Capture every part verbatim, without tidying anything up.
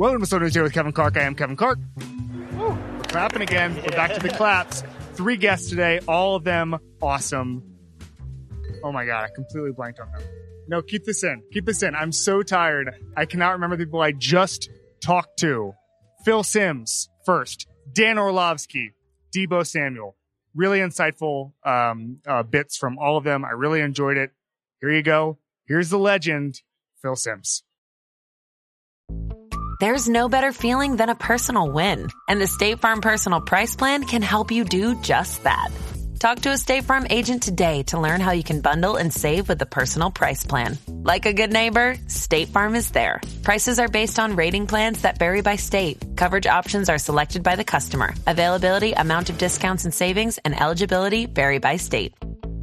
Welcome to Slow News here with Kevin Clark. I am Kevin Clark. Woo, we're clapping again. We're back to the claps. Three guests today, all of them awesome. Oh my God, I completely blanked on them. No, keep this in. Keep this in. I'm so tired. I cannot remember the people I just talked to. Phil Simms first. Dan Orlovsky. Deebo Samuel. Really insightful um, uh, bits from all of them. I really enjoyed it. Here you go. Here's the legend, Phil Simms. There's no better feeling than a personal win. And the State Farm Personal Price Plan can help you do just that. Talk to a State Farm agent today to learn how you can bundle and save with the Personal Price Plan. Like a good neighbor, State Farm is there. Prices are based on rating plans that vary by state. Coverage options are selected by the customer. Availability, amount of discounts and savings, and eligibility vary by state.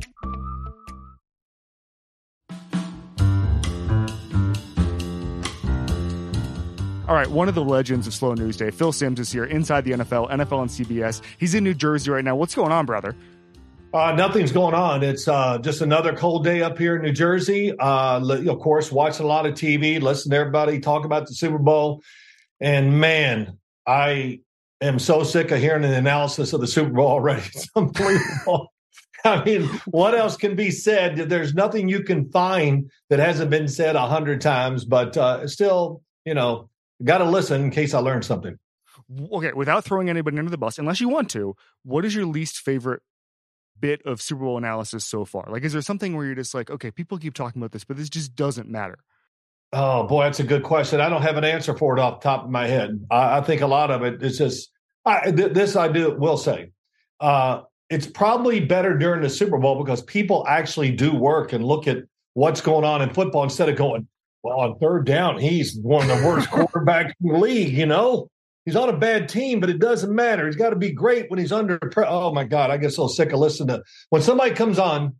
All right, one of the legends of Slow News Day, Phil Simms, is here inside the N F L, N F L and C B S. He's in New Jersey right now. What's going on, brother? Uh, nothing's going on. It's uh, just another cold day up here in New Jersey. Uh, of course, watching a lot of T V, listen to everybody talk about the Super Bowl. And, man, I am so sick of hearing an analysis of the Super Bowl already. It's unbelievable. I mean, what else can be said? There's nothing you can find that hasn't been said a hundred times. But uh, still, you know, got to listen in case I learn something. Okay, without throwing anybody under the bus, unless you want to, what is your least favorite bit of Super Bowl analysis so far? Like, is there something where you're just like, okay, people keep talking about this, but this just doesn't matter? Oh, boy, that's a good question. I don't have an answer for it off the top of my head. I, I think a lot of it is just, I, th- this I do will say. Uh, it's probably better during the Super Bowl because people actually do work and look at what's going on in football instead of going, well, on third down, he's one of the worst quarterbacks in the league, you know? He's on a bad team, but it doesn't matter. He's got to be great when he's under pressure. Oh, my God, I get so sick of listening to when somebody comes on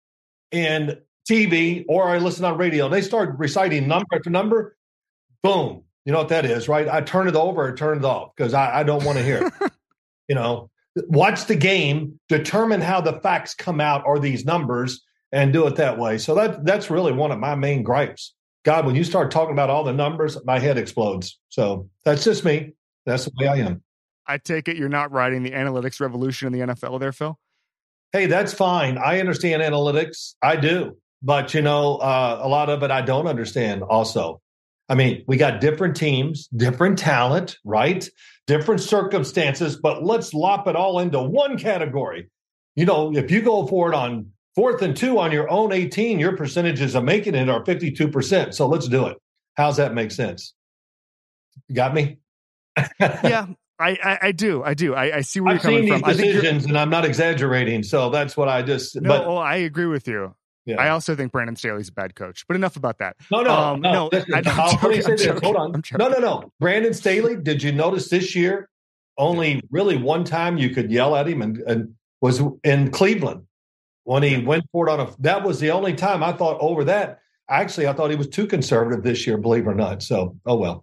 in T V or I listen on radio, they start reciting number after number, boom. You know what that is, right? I turn it over or turn it off because I, I don't want to hear it. You know, watch the game, determine how the facts come out or these numbers and do it that way. So that that's really one of my main gripes. God, when you start talking about all the numbers, my head explodes. So that's just me. That's the way I am. I take it you're not riding the analytics revolution in the N F L there, Phil? Hey, that's fine. I understand analytics. I do. But, you know, uh, a lot of it I don't understand also. I mean, we got different teams, different talent, right? Different circumstances, but let's lop it all into one category. You know, if you go for it on fourth and two on your own eighteen, your percentages of making it are fifty-two percent. So let's do it. How's that make sense? You got me? Yeah, I, I, I do. I do. I, I see where I've you're coming seen from. these decisions, and I'm not exaggerating. So that's what I just. No, but, oh, I agree with you. Yeah. I also think Brandon Staley's a bad coach, but enough about that. No, no, um, no. no Listen, I, I'll joking, say this. joking, Hold on. No, no, no. Brandon Staley, did you notice this year only really one time you could yell at him and, and was in Cleveland when he yeah. went for it on a – that was the only time I thought over that. Actually, I thought he was too conservative this year, believe it or not. So, oh, well.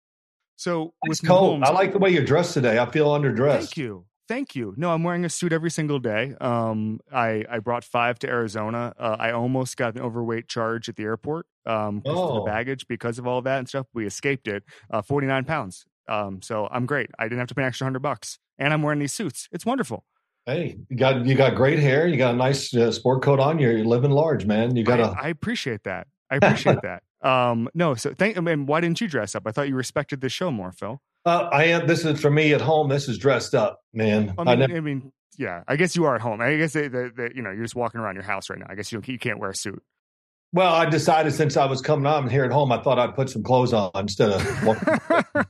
So it's with cold. Mahomes, I like the way you're dressed today. I feel underdressed. Thank you. Thank you. No, I'm wearing a suit every single day. Um, I, I brought five to Arizona. Uh, I almost got an overweight charge at the airport um, oh. for the baggage because of all that and stuff. We escaped it. Uh, forty-nine pounds. Um, so I'm great. I didn't have to pay an extra hundred bucks. And I'm wearing these suits. It's wonderful. Hey, you got you got great hair. You got a nice uh, sport coat on. You're, you're living large, man. You got I, I appreciate that. I appreciate that. Um, no, so thank. I mean, why didn't you dress up? I thought you respected the show more, Phil. Uh, I am. This is for me at home. This is dressed up, man. I mean, I, never, I mean yeah. I guess you are at home. I guess they, they, they, you know, you're just walking around your house right now. I guess you you can't wear a suit. Well, I decided since I was coming on here at home, I thought I'd put some clothes on instead of. Walking.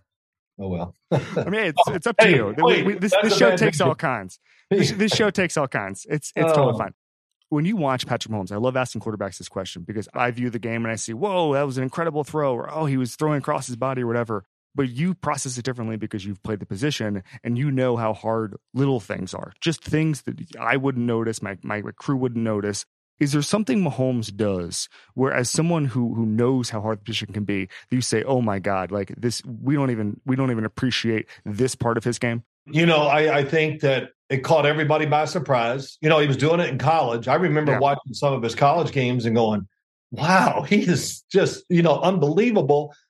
Oh well. I mean, it's it's up to hey, you. Wait, we, this this show takes all kinds. This, this show takes all kinds. It's it's oh. totally fine. When you watch Patrick Mahomes, I love asking quarterbacks this question because I view the game and I see, whoa, that was an incredible throw, or oh, he was throwing across his body or whatever. But you process it differently because you've played the position and you know how hard little things are. Just things that I wouldn't notice, my my crew wouldn't notice. Is there something Mahomes does where, as someone who who knows how hard the position can be, you say, oh my God, like this, we don't even we don't even appreciate this part of his game? You know, I, I think that it caught everybody by surprise. You know, he was doing it in college. I remember yeah. watching some of his college games and going, wow, he is just, you know, unbelievable.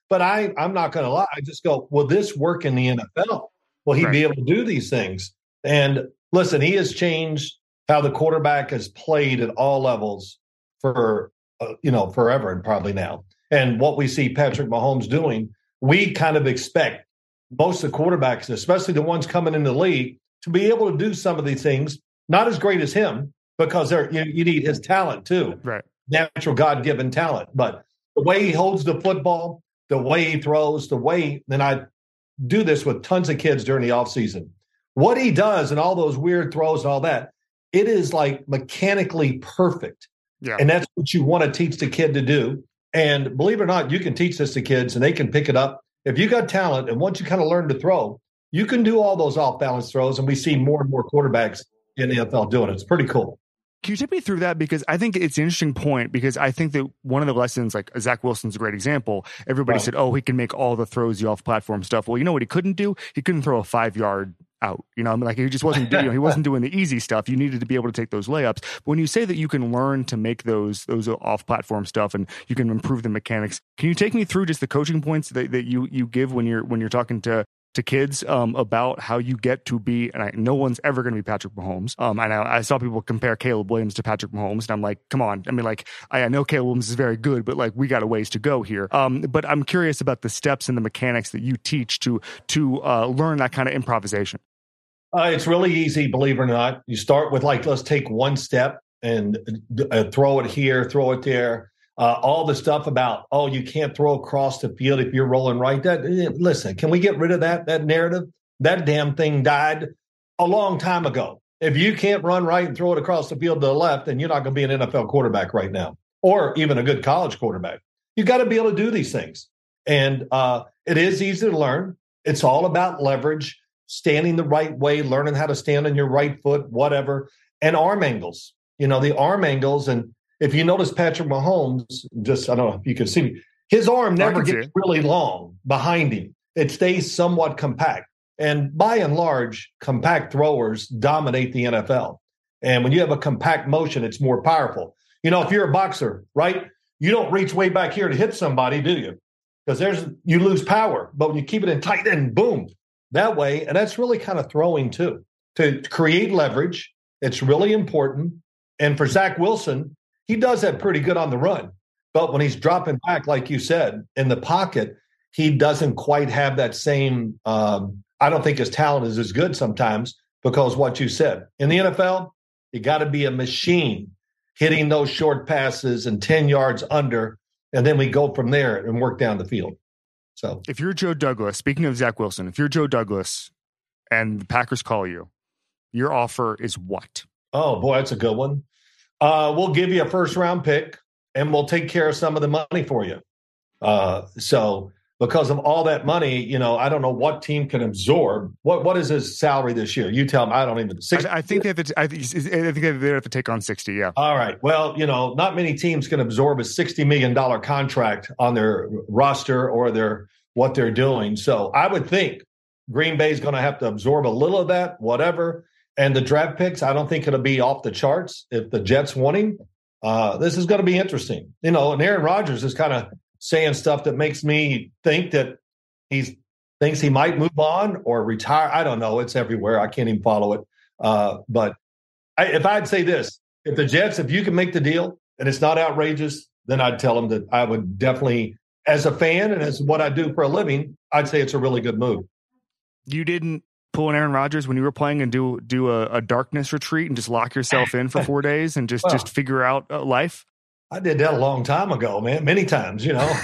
But I, I'm not going to lie. I just go, will this work in the N F L? Will he right. be able to do these things? And listen, he has changed how the quarterback has played at all levels for, uh, you know, forever and probably now. And what we see Patrick Mahomes doing, we kind of expect most of the quarterbacks, especially the ones coming in the league, to be able to do some of these things, not as great as him, because they're, you, you need his talent too. Right. Natural God-given talent. But the way he holds the football, the way he throws, the way, and I do this with tons of kids during the offseason. What he does and all those weird throws and all that, it is like mechanically perfect. Yeah. And that's what you want to teach the kid to do. And believe it or not, you can teach this to kids and they can pick it up. If you got talent and once you kind of learn to throw, you can do all those off-balance throws. And we see more and more quarterbacks in the N F L doing it. It's pretty cool. Can you take me through that? Because I think it's an interesting point, because I think that one of the lessons, like Zach Wilson's a great example. Everybody Right. said, oh, he can make all the throws, the off-platform stuff. Well, you know what he couldn't do? He couldn't throw a five-yard out. You know, I mean, like he just wasn't, you know, he wasn't doing the easy stuff. You needed to be able to take those layups. But when you say that you can learn to make those those off-platform stuff and you can improve the mechanics, can you take me through just the coaching points that, that you you give when you're when you're talking to to kids um, about how you get to be, and I, no one's ever going to be Patrick Mahomes. Um, and I, I saw people compare Caleb Williams to Patrick Mahomes, and I'm like, come on. I mean, like, I, I know Caleb Williams is very good, but like, we got a ways to go here. Um, but I'm curious about the steps and the mechanics that you teach to to uh, learn that kind of improvisation. Uh, it's really easy, believe it or not. You start with, like, let's take one step and uh, throw it here, throw it there. Uh, all the stuff about, oh, you can't throw across the field if you're rolling right. That listen, can we get rid of that that narrative? That damn thing died a long time ago. If you can't run right and throw it across the field to the left, then you're not going to be an N F L quarterback right now, or even a good college quarterback. You got to be able to do these things. And uh, it is easy to learn. It's all about leverage, standing the right way, learning how to stand on your right foot, whatever, and arm angles. You know, the arm angles. And if you notice Patrick Mahomes, just, I don't know if you can see me, his arm never gets really long behind him. It stays somewhat compact. And by and large, compact throwers dominate the N F L. And when you have a compact motion, it's more powerful. You know, if you're a boxer, right, you don't reach way back here to hit somebody, do you? Because there's you lose power. But when you keep it in tight and boom, that way, and that's really kind of throwing too. To create leverage, it's really important. And for Zach Wilson, he does that pretty good on the run. But when he's dropping back, like you said, in the pocket, he doesn't quite have that same um, – I don't think his talent is as good sometimes because what you said. In the N F L, you got to be a machine hitting those short passes and ten yards under, and then we go from there and work down the field. So, if you're Joe Douglas, speaking of Zach Wilson, if you're Joe Douglas and the Packers call you, your offer is what? Oh, boy, that's a good one. Uh, we'll give you a first-round pick, and we'll take care of some of the money for you. Uh, so – because of all that money, you know, I don't know what team can absorb. What What is his salary this year? You tell me. I don't even. sixty I, I think they have to. I think, I think they have to take on sixty. Yeah. All right. Well, you know, not many teams can absorb a sixty million dollar contract on their roster or their what they're doing. So I would think Green Bay is going to have to absorb a little of that, whatever. And the draft picks, I don't think it'll be off the charts if the Jets want him. Uh, this is going to be interesting. You know, and Aaron Rodgers is kind of saying stuff that makes me think that he thinks he might move on or retire. I don't know. It's everywhere. I can't even follow it. Uh, but I, if I'd say this, if the Jets, if you can make the deal and it's not outrageous, then I'd tell them that I would definitely, as a fan and as what I do for a living, I'd say it's a really good move. You didn't pull an Aaron Rodgers when you were playing and do do a, a darkness retreat and just lock yourself in for four days and just, well, just figure out uh, life? I did that a long time ago, man. Many times, you know.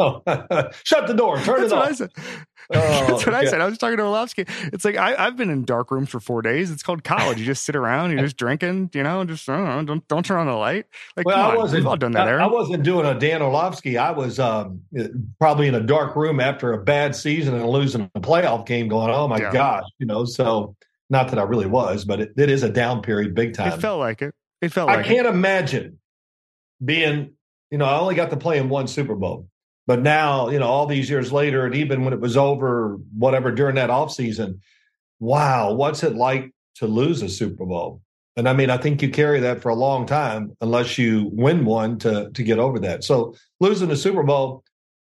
Shut the door. Turn That's it what off. I said. Oh, That's what yeah. I said. I was talking to Orlovsky. It's like I, I've been in dark rooms for four days. It's called college. You just sit around, you're just drinking, you know, just I don't know, don't don't turn on the light. Like, well, come I on. wasn't. We've all done that, I, Aaron. I wasn't doing a Dan Orlovsky. I was um, probably in a dark room after a bad season and losing a playoff game. Going, oh my Yeah. gosh, you know. So not that I really was, but it, it is a down period, big time. It felt like it. It felt I like can't it. imagine being. You know, I only got to play in one Super Bowl. But now, you know, all these years later, and even when it was over, whatever, during that offseason, wow, what's it like to lose a Super Bowl? And I mean, I think you carry that for a long time unless you win one to to get over that. So losing the Super Bowl,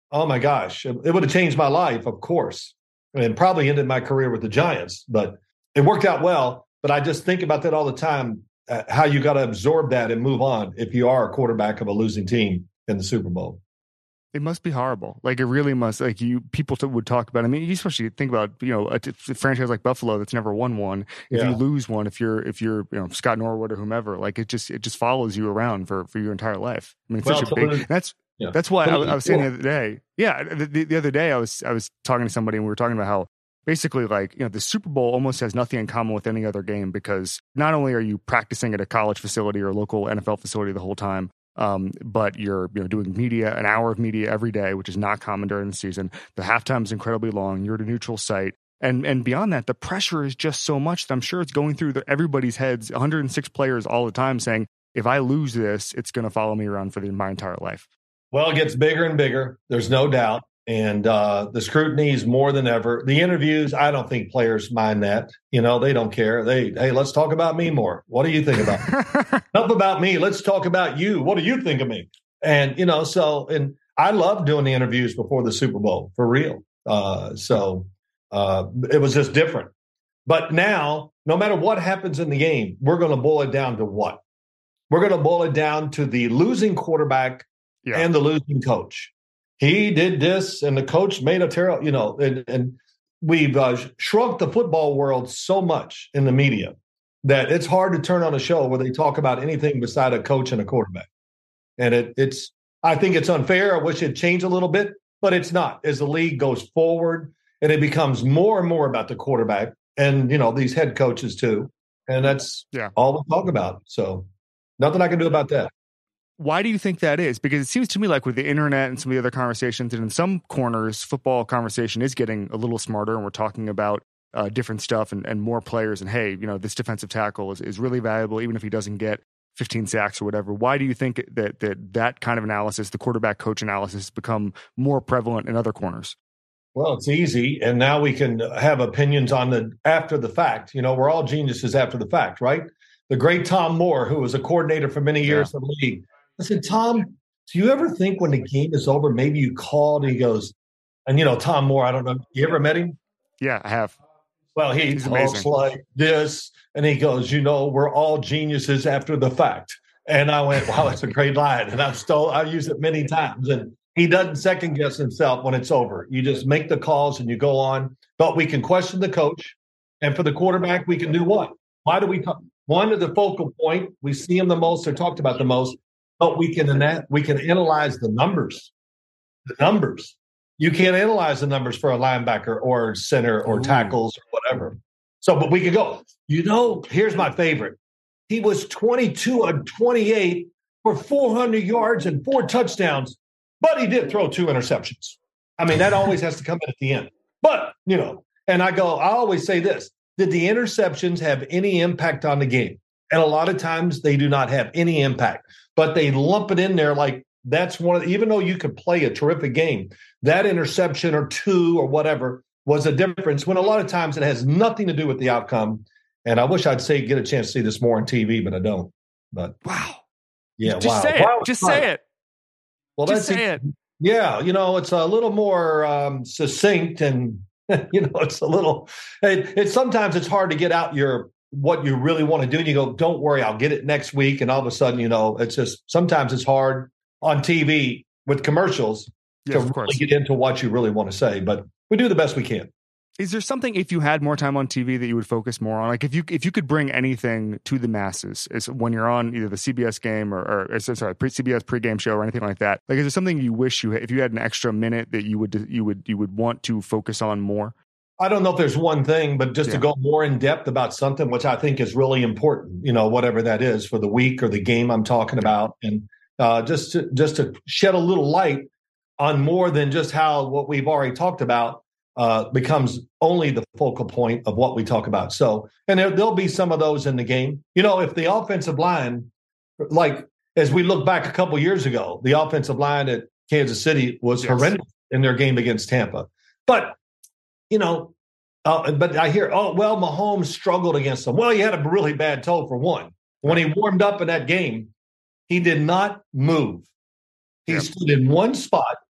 Oh my gosh, it, it would have changed my life, of course, and probably ended my career with the Giants. But it worked out well. But I just think about that all the time, uh, how you got to absorb that and move on if you are a quarterback of a losing team in the Super Bowl. It must be horrible. Like, it really must. Like, you people t- would talk about. I mean, you especially think about, you know, a, t- a franchise like Buffalo that's never won one. If Yeah. you lose one, if you're if you're you know Scott Norwood or whomever, like, it just it just follows you around for, for your entire life. I mean, it's Well, such a to big. lose- That's Yeah. that's why I, I was saying the Cool. other day. Yeah, the, the, the other day I was I was talking to somebody and we were talking about how basically, like, you know, the Super Bowl almost has nothing in common with any other game, because not only are you practicing at a college facility or a local N F L facility the whole time, um, but you're you know doing media, an hour of media every day, which is not common during the season. The halftime is incredibly long. You're at a neutral site. And and beyond that, the pressure is just so much that I'm sure it's going through the, everybody's heads, one hundred six players all the time saying, if I lose this, it's going to follow me around for the, my entire life. Well, it gets bigger and bigger. There's no doubt. And uh, the scrutiny is more than ever. The interviews, I don't think players mind that. You know, they don't care. They, hey, let's talk about me more. What do you think about me? Enough about me. Let's talk about you. What do you think of me? And, you know, so, and I love doing the interviews before the Super Bowl, for real. Uh, so uh, it was just different. But now, no matter what happens in the game, we're going to boil it down to what? We're going to boil it down to the losing quarterback Yeah. and the losing coach. He did this, and the coach made a terrible, you know, and, and we've uh, shrunk the football world so much in the media that it's hard to turn on a show where they talk about anything beside a coach and a quarterback. And it, it's, I think it's unfair. I wish it'd change a little bit, but it's not. As the league goes forward and it becomes more and more about the quarterback and, you know, these head coaches too. And that's Yeah. all we talk about. So nothing I can do about that. Why do you think that is? Because it seems to me like with the internet and some of the other conversations, and in some corners, football conversation is getting a little smarter, and we're talking about uh, different stuff and, and more players. And hey, you know, this defensive tackle is, is really valuable, even if he doesn't get fifteen sacks or whatever. Why do you think that that that kind of analysis, the quarterback coach analysis, has become more prevalent in other corners? Well, it's easy, and now we can have opinions on the after the fact. You know, we're all geniuses after the fact, right? The great Tom Moore, who was a coordinator for many years Yeah. in the league. I said, Tom, do you ever think when the game is over, maybe you called? And he goes, and you know, Tom Moore, I don't know, you ever met him? Yeah, I have. Well, he He's talks amazing. like this, and he goes, you know, we're all geniuses after the fact. And I went, wow, that's a great line. And I've still, I've used it many times. And he doesn't second guess himself when it's over. You just make the calls and you go on. But we can question the coach. And for the quarterback, we can do what? Why do we talk? One of the focal point, we see him the most, they're talked about the most, but we can, we can analyze the numbers. The numbers. You can't analyze the numbers for a linebacker or center or Ooh. tackles or whatever. So, but we could go, you know, here's my favorite. He was twenty-two of twenty-eight for four hundred yards and four touchdowns, but he did throw two interceptions. I mean, that always has to come in at the end. But, you know, and I go, I always say this, did the interceptions have any impact on the game? And a lot of times they do not have any impact, but they lump it in there like that's one of the, even though you could play a terrific game, that interception or two or whatever was a difference when a lot of times it has nothing to do with the outcome. And I wish I'd say get a chance to see this more on T V, but I don't. But Wow. yeah, Just wow. say it. Wow, Just right. say it. Well, Just that's say it. Yeah, you know, it's a little more um, succinct, and you know, it's a little. It, it's sometimes it's hard to get out your what you really want to do, and you go, "Don't worry, I'll get it next week." And all of a sudden, you know, it's just sometimes it's hard on T V with commercials Yes, to of really course. get into what you really want to say. But we do the best we can. Is there something, if you had more time on T V, that you would focus more on? Like if you if you could bring anything to the masses, is when you're on either the C B S game or, or, or sorry, pre- C B S pregame show or anything like that. Like, is there something you wish you had, if you had an extra minute that you would you would you would want to focus on more? I don't know if there's one thing, but just Yeah. to go more in depth about something, which I think is really important, you know, whatever that is for the week or the game I'm talking about. And uh, just to, just to shed a little light on more than just how what we've already talked about uh, becomes only the focal point of what we talk about. So, and there, there'll be some of those in the game. You know, if the offensive line, like as we look back a couple years ago, the offensive line at Kansas City was Yes. horrendous in their game against Tampa. But you know, uh, but I hear, oh, well, Mahomes struggled against them. Well, he had a really bad toe for one. When he warmed up in that game, he did not move. He Yep. stood in one spot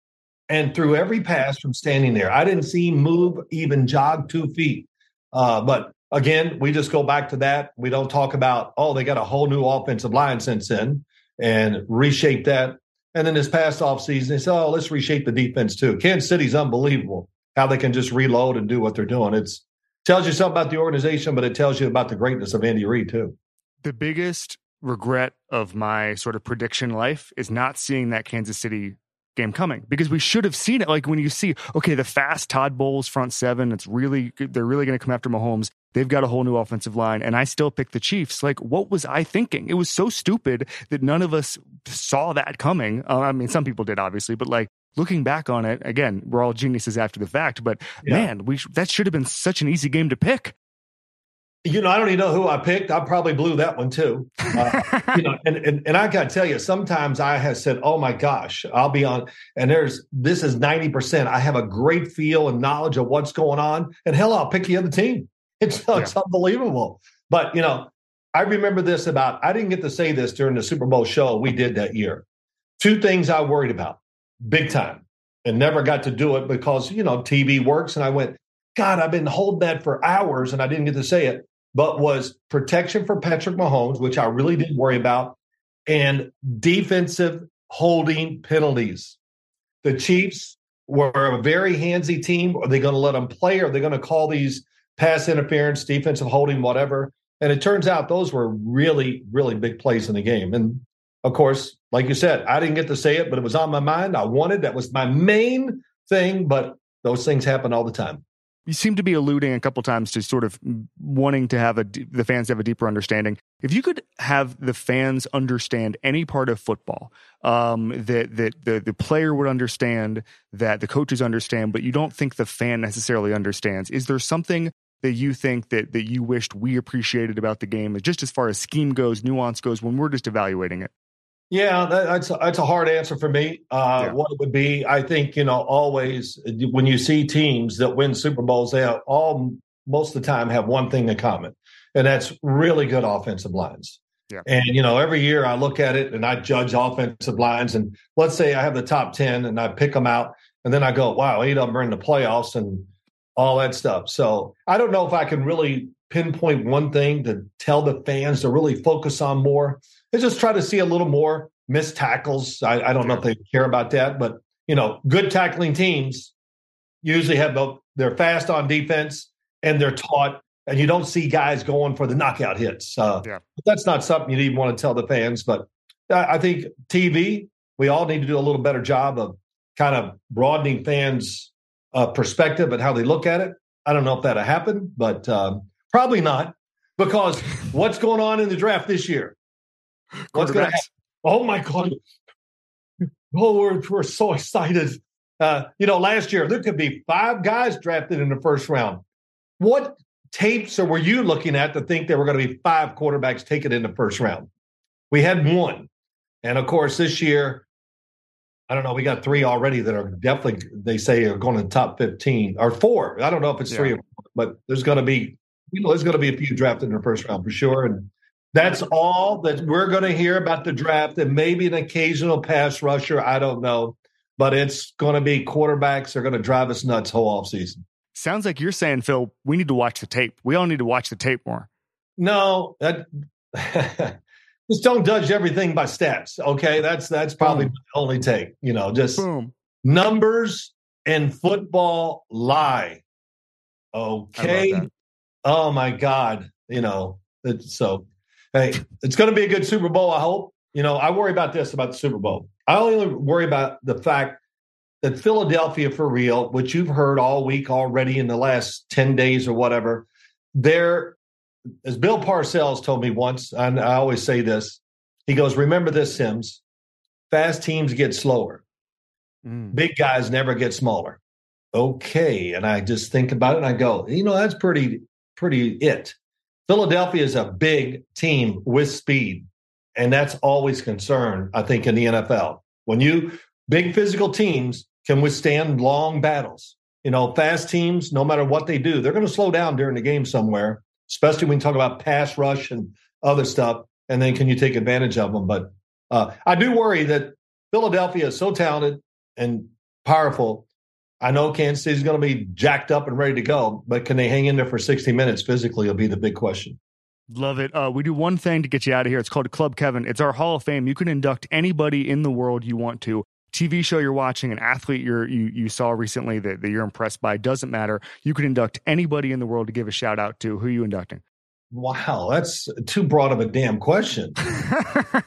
and threw every pass from standing there. I didn't see him move, even jog two feet. Uh, but again, we just go back to that. We don't talk about, oh, they got a whole new offensive line since then and reshape that. And then this past offseason, they said, oh, let's reshape the defense too. Kansas City's unbelievable how they can just reload and do what they're doing. It's tells you something about the organization, but it tells you about the greatness of Andy Reid too. The biggest regret of my sort of prediction life is not seeing that Kansas City game coming, because we should have seen it. Like when you see, okay, the fast Todd Bowles front seven, it's really, they're really going to come after Mahomes. They've got a whole new offensive line, and I still pick the Chiefs. Like, what was I thinking? It was so stupid that none of us saw that coming. Uh, I mean, some people did, obviously, but like looking back on it, again, we're all geniuses after the fact, but yeah. man, we that should have been such an easy game to pick. You know, I don't even know who I picked. I probably blew that one too. Uh, you know, and, and and I got to tell you, sometimes I have said, "Oh my gosh, I'll be on." And there's this is ninety percent. I have a great feel and knowledge of what's going on, and hell, I'll pick the other team. It's yeah. it's unbelievable. But you know, I remember this about. I didn't get to say this during the Super Bowl show we did that year. Two things I worried about, big time, and never got to do it because you know T V works. And I went, God, I've been holding that for hours, and I didn't get to say it. But was protection for Patrick Mahomes, which I really didn't worry about, and defensive holding penalties. The Chiefs were a very handsy team. Are they going to let them play? Are they going to call these pass interference, defensive holding, whatever? And it turns out those were really, really big plays in the game. And, of course, like you said, I didn't get to say it, but it was on my mind. I wanted. That was my main thing, but those things happen all the time. You seem to be alluding a couple times to sort of wanting to have a, the fans to have a deeper understanding. If you could have the fans understand any part of football, um, that that the the player would understand, that the coaches understand, but you don't think the fan necessarily understands, is there something that you think that that you wished we appreciated about the game, just as far as scheme goes, nuance goes, when we're just evaluating it? Yeah, that, that's, a, that's a hard answer for me. Uh, yeah. What it would be, I think, you know, always when you see teams that win Super Bowls, they have all, most of the time have one thing in common, and that's really good offensive lines. Yeah. And, you know, every year I look at it and I judge offensive lines, and let's say I have the top ten and I pick them out, and then I go, wow, eight of them are in the playoffs and all that stuff. So I don't know if I can really pinpoint one thing to tell the fans to really focus on more. They just try to see a little more missed tackles. I, I don't know if they care about that, but, you know, good tackling teams usually have both, they're fast on defense and they're taught, and you don't see guys going for the knockout hits. Uh, yeah. That's not something you even want to tell the fans, but I think T V, we all need to do a little better job of kind of broadening fans' uh, perspective and how they look at it. I don't know if that'll happen, but um, probably not, because what's going on in the draft this year? What's going to happen? Oh, my God. Oh, we're, we're so excited. Uh, you know, last year, there could be five guys drafted in the first round. What tapes were you looking at to think there were going to be five quarterbacks taken in the first round? We had one. And, of course, this year, I don't know, we got three already that are definitely, they say, are going to the top fifteen, or four. I don't know if it's yeah. three or four, but there's going to be, you know, there's going to be a few drafted in the first round for sure. And that's all that we're going to hear about the draft, and maybe an occasional pass rusher. I don't know, but it's going to be quarterbacks are going to drive us nuts whole offseason. Sounds like you're saying, Phil, we need to watch the tape. We all need to watch the tape more. No, that, just don't judge everything by stats. Okay, that's that's probably Boom. my only take. You know, just Boom. numbers and football lie. Okay. Oh my God. You know, it's so. Hey, it's going to be a good Super Bowl, I hope. You know, I worry about this, about the Super Bowl. I only worry about the fact that Philadelphia, for real, which you've heard all week already in the last ten days or whatever, they're, as Bill Parcells told me once, and I always say this, he goes, remember this, Sims, fast teams get slower. Mm. Big guys never get smaller. Okay. And I just think about it and I go, you know, that's pretty, pretty it. Philadelphia is a big team with speed, and that's always concern, I think, in the N F L. When you big physical teams can withstand long battles, you know, fast teams, no matter what they do, they're going to slow down during the game somewhere, especially when you talk about pass rush and other stuff, and then can you take advantage of them? But uh, I do worry that Philadelphia is so talented, and powerful. I know Kansas City's going to be jacked up and ready to go, but can they hang in there for sixty minutes physically will be the big question. Love it. Uh, we do one thing to get you out of here. It's called Club Kevin. It's our Hall of Fame. You can induct anybody in the world you want to. T V show you're watching, an athlete you're, you you saw recently that, that you're impressed by, doesn't matter. You can induct anybody in the world to give a shout out to. Who are you inducting? Wow, that's too broad of a damn question. I,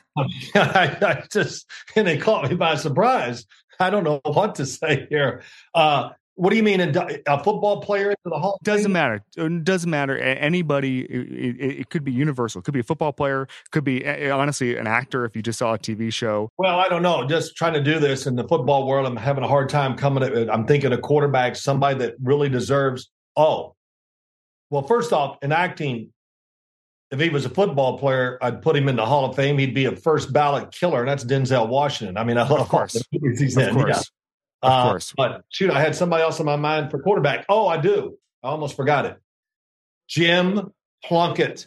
I just, and they caught me by surprise. I don't know what to say here. Uh, what do you mean, a football player into the Hall? Doesn't matter. It doesn't matter. Anybody. It, it, it could be universal. It could be a football player. Could be, honestly, an actor if you just saw a T V show. Well, I don't know. Just trying to do this in the football world, I'm having a hard time coming at it. I'm thinking a quarterback, somebody that really deserves. Oh, well, first off, in acting, if he was a football player, I'd put him in the Hall of Fame. He'd be a first ballot killer, and that's Denzel Washington. I mean, I love of course. the movies he's of in. Course. Yeah. Of uh, course. But shoot, I had somebody else in my mind for quarterback. Oh, I do. I almost forgot it. Jim Plunkett.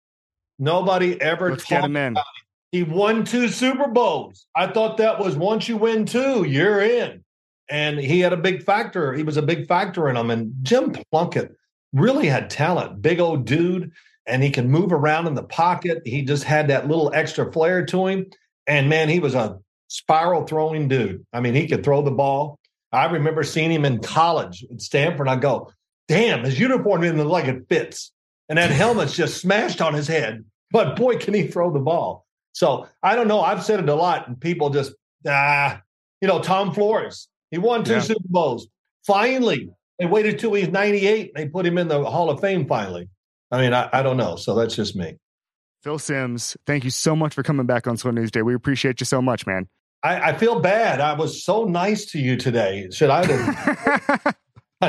Nobody ever Let's get him in. About it. He won two Super Bowls. I thought that was once you win two, you're in. And he had a big factor. He was a big factor in them. And Jim Plunkett really had talent. Big old dude. And he can move around in the pocket. He just had that little extra flair to him. And, man, he was a spiral throwing dude. I mean, he could throw the ball. I remember seeing him in college at Stanford. I go, damn, his uniform didn't look like it fits. And that helmet's just smashed on his head. But, boy, can he throw the ball. So, I don't know. I've said it a lot, and people just, ah, you know, Tom Flores. He won two yeah. Super Bowls. Finally, they waited till he's ninety-eight. They put him in the Hall of Fame finally. I mean, I, I don't know. So that's just me. Phil Simms, thank you so much for coming back on Slow News Day. We appreciate you so much, man. I, I feel bad. I was so nice to you today. Should I have?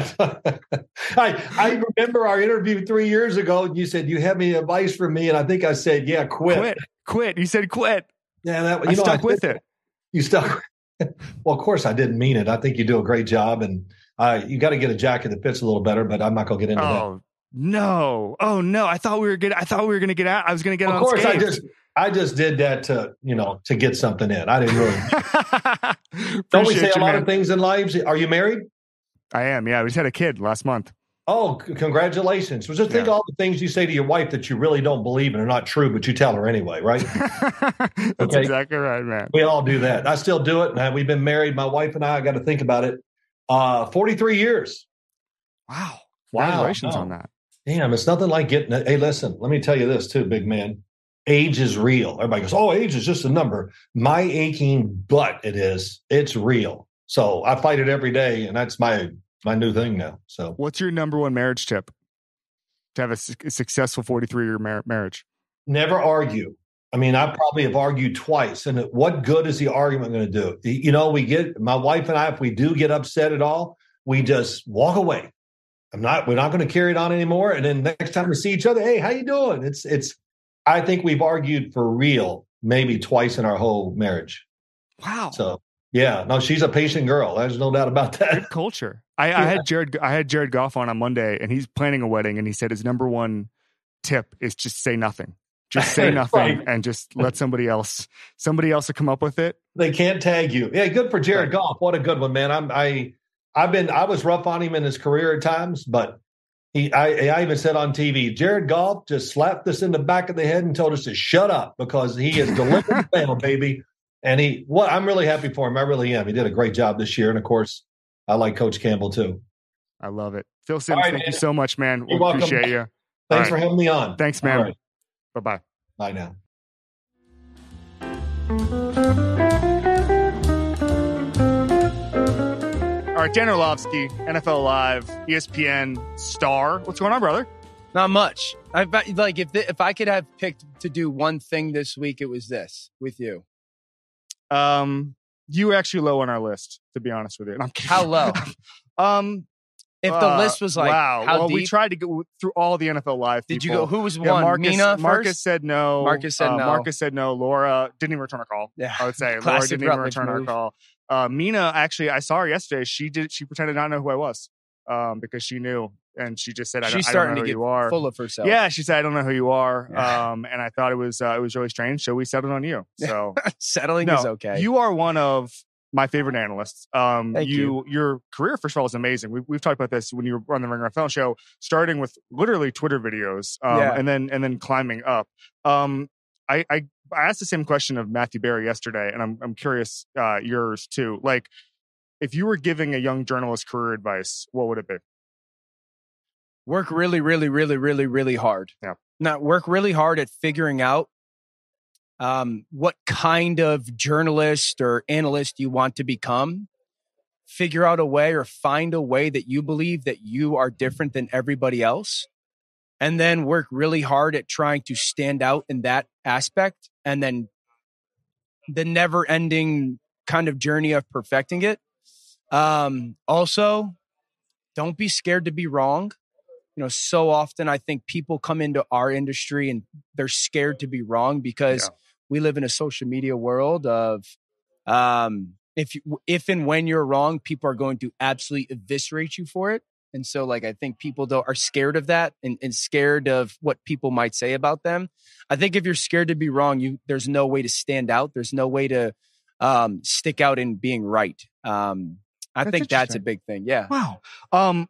I, I remember our interview three years ago, and you said, you have any advice for me? And I think I said, yeah, quit. Quit. Quit. You said quit. Yeah, that, you I know, stuck I with think, it. You stuck. Well, of course, I didn't mean it. I think you do a great job, and uh, you got to get a jacket that fits a little better, but I'm not going to get into oh. that. No. Oh no. I thought we were good. I thought we were going to get out. I was going to get of on course, stage. I just, I just did that to, you know, to get something in. I didn't really. Don't we say a lot man. of things in lives? Are you married? I am. Yeah. We just had a kid last month. Oh, c- congratulations. So just think yeah. all the things you say to your wife that you really don't believe and are not true, but you tell her anyway, right? That's okay? exactly right, man. We all do that. I still do it. And we've been married. My wife and I, I got to think about it. Uh, forty-three years. Wow. Congratulations wow. on that. Damn, it's nothing like getting it. Hey, listen, let me tell you this too, big man. Age is real. Everybody goes, oh, age is just a number. My aching butt, it is. It's real. So I fight it every day, and that's my my new thing now. So what's your number one marriage tip to have a, su- a successful forty-three-year mar- marriage? Never argue. I mean, I probably have argued twice. And what good is the argument going to do? You know, we get, my wife and I, if we do get upset at all, we just walk away. I'm not, we're not going to carry it on anymore. And then next time we see each other, hey, how you doing? It's, it's, I think we've argued for real maybe twice in our whole marriage. Wow. So, yeah, no, she's a patient girl. There's no doubt about that. Good culture. I, yeah. I had Jared, I had Jared Goff on on Monday, and he's planning a wedding, and he said his number one tip is just say nothing. Just say nothing right. and just let somebody else, somebody else will come up with it. They can't tag you. Yeah, good for Jared right. Goff. What a good one, man. I'm, I, I've been, I was rough on him in his career at times, but he, I, I even said on T V, Jared Goff just slapped us in the back of the head and told us to shut up because he is delivering the mail, baby. And he, well, I'm really happy for him. I really am. He did a great job this year. And of course, I like Coach Campbell too. I love it. Phil Simms, right, thank man. you so much, man. We You're appreciate welcome. you. Thanks All for right. having me on. Thanks, man. Right. Bye-bye. Bye now. All right, Dan Orlovsky, N F L Live, E S P N star. What's going on, brother? Not much. I like if the, if I could have picked to do one thing this week, it was this with you. Um, you were actually low on our list, to be honest with you. And I'm kidding. How low? um, if the uh, list was like, wow. how well, deep? we tried to go through all the N F L Live. Did people. you go? Who was yeah, one? Marcus, Mina first? Marcus said no. Marcus said uh, no. Marcus said no. Laura didn't even return our call. Yeah, I would say Laura Classic didn't even Rutledge return move. our call. Uh, Mina, actually, I saw her yesterday. She did. She pretended not to know who I was um, because she knew, and she just said, "I don't, She's I don't starting know to who get you are." full of herself. Yeah, she said, "I don't know who you are," Yeah. um, and I thought it was uh, it was really strange. So we settled on you. So settling no, is okay. You are one of my favorite analysts. Um, Thank you, you, your career, first of all, is amazing. We've, we've talked about this when you were on the Ringer N F L show, starting with literally Twitter videos, um, Yeah. and then and then climbing up. Um, I, I I asked the same question of Matthew Berry yesterday, and I'm I'm curious uh, yours too. Like, if you were giving a young journalist career advice, what would it be? Work really, really, really, really, really hard. Yeah. Now, work really hard at figuring out um, what kind of journalist or analyst you want to become. Figure out a way or find a way that you believe that you are different than everybody else. And then work really hard at trying to stand out in that aspect. And then the never ending kind of journey of perfecting it. Um, also, don't be scared to be wrong. You know, so often I think people come into our industry and they're scared to be wrong because yeah. we live in a social media world of um, if you, if and when you're wrong, people are going to absolutely eviscerate you for it. And so, like, I think people though are scared of that and, and scared of what people might say about them. I think if you're scared to be wrong, you there's no way to stand out. There's no way to um, stick out in being right. Um, I that's think that's a big thing. Yeah. Wow. Um,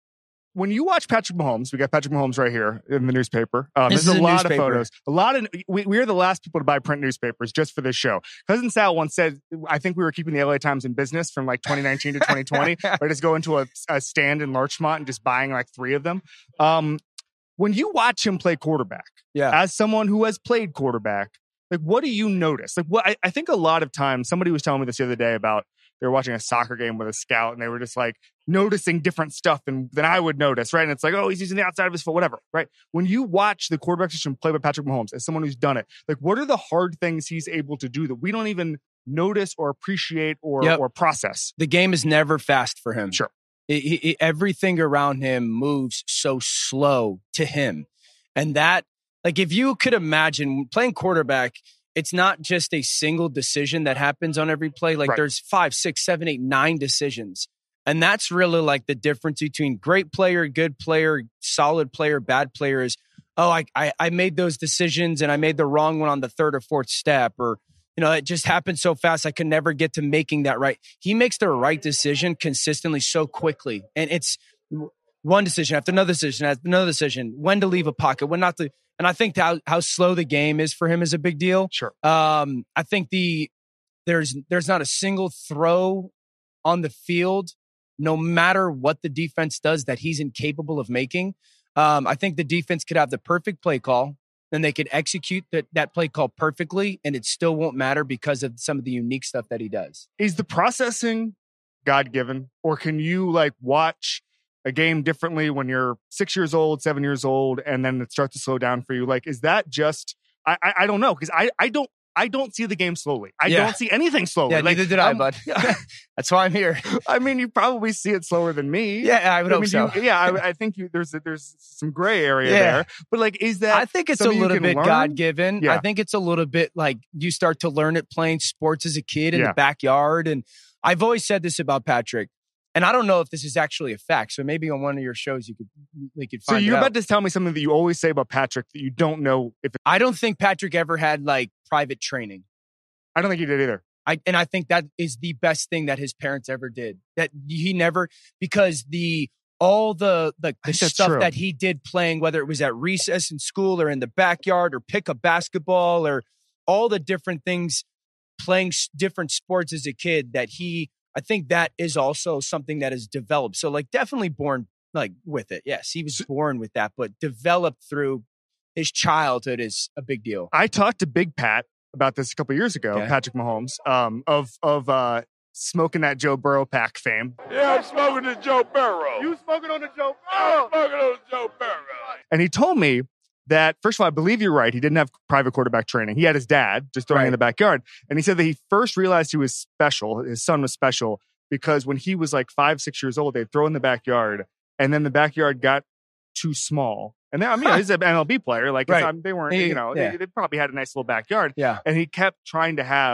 when you watch Patrick Mahomes, we got Patrick Mahomes right here in the newspaper. Um, this there's a, a lot newspaper. of photos. A lot of we, we are the last people to buy print newspapers just for this show. Cousin Sal once said, "I think we were keeping the L A Times in business from like twenty nineteen to twenty twenty. By just going to a, a stand in Larchmont and just buying like three of them." Um, when you watch him play quarterback, yeah, as someone who has played quarterback, like what do you notice? Like what I, I think a lot of times, somebody was telling me this the other day about they were watching a soccer game with a scout and they were just like noticing different stuff than, than I would notice, right? And it's like, oh, he's using the outside of his foot, whatever, right? When you watch the quarterback position play by Patrick Mahomes as someone who's done it, like what are the hard things he's able to do that we don't even notice or appreciate or, yep. or process? The game is never fast for him. Sure. It, it, everything around him moves so slow to him. And that, like, if you could imagine playing quarterback, it's not just a single decision that happens on every play. Like right. there's five, six, seven, eight, nine decisions. And that's really like the difference between great player, good player, solid player, bad player is, oh, I, I, I made those decisions and I made the wrong one on the third or fourth step. Or, you know, it just happened so fast. I could never get to making that right. He makes the right decision consistently so quickly. And it's one decision after another decision after another decision, when to leave a pocket, when not to. And I think how, how slow the game is for him is a big deal. Sure. Um, I think the there's there's not a single throw on the field, no matter what the defense does, that he's incapable of making. Um, I think the defense could have the perfect play call, and they could execute that, that play call perfectly, and it still won't matter because of some of the unique stuff that he does. Is the processing God-given, or can you like watch a game differently when you're six years old, seven years old, and then it starts to slow down for you? Like, is that just, I, I, I don't know. Cause I, I don't, I don't see the game slowly. I yeah. don't see anything slowly. Yeah, like, neither did I, bud. That's why I'm here. I mean, you probably see it slower than me. Yeah, I would I hope mean, so. You, yeah, I, I think you, there's there's some gray area yeah. there. But like, is that? I think it's a little bit God-given. Yeah. I think it's a little bit like you start to learn it playing sports as a kid in yeah. the backyard. And I've always said this about Patrick. And I don't know if this is actually a fact. So maybe on one of your shows, you could we could find. So you're it about out. to tell me something that you always say about Patrick that you don't know if. It- I don't think Patrick ever had like private training. I don't think he did either. I and I think that is the best thing that his parents ever did. That he never because the all the the, the stuff true. that he did playing, whether it was at recess in school or in the backyard or pick up basketball or all the different things, playing different sports as a kid, that he. I think that is also something that is developed. So like definitely born like with it. Yes, he was born with that, but developed through his childhood is a big deal. I talked to Big Pat about this a couple of years ago, okay. Patrick Mahomes, um, of of uh, smoking that Joe Burrow pack fame. Yeah, I'm smoking the Joe Burrow. You smoking on the Joe Burrow? I'm smoking on the Joe Burrow. And he told me that, first of all, I believe you're right. He didn't have private quarterback training. He had his dad just throwing right. in the backyard. And he said that he first realized he was special. His son was special because when he was like five, six years old, they'd throw in the backyard and then the backyard got too small. And then, I mean, he's an M L B player. Like, right. it's, they weren't, he, you know, yeah. they, they probably had a nice little backyard. Yeah. And he kept trying to have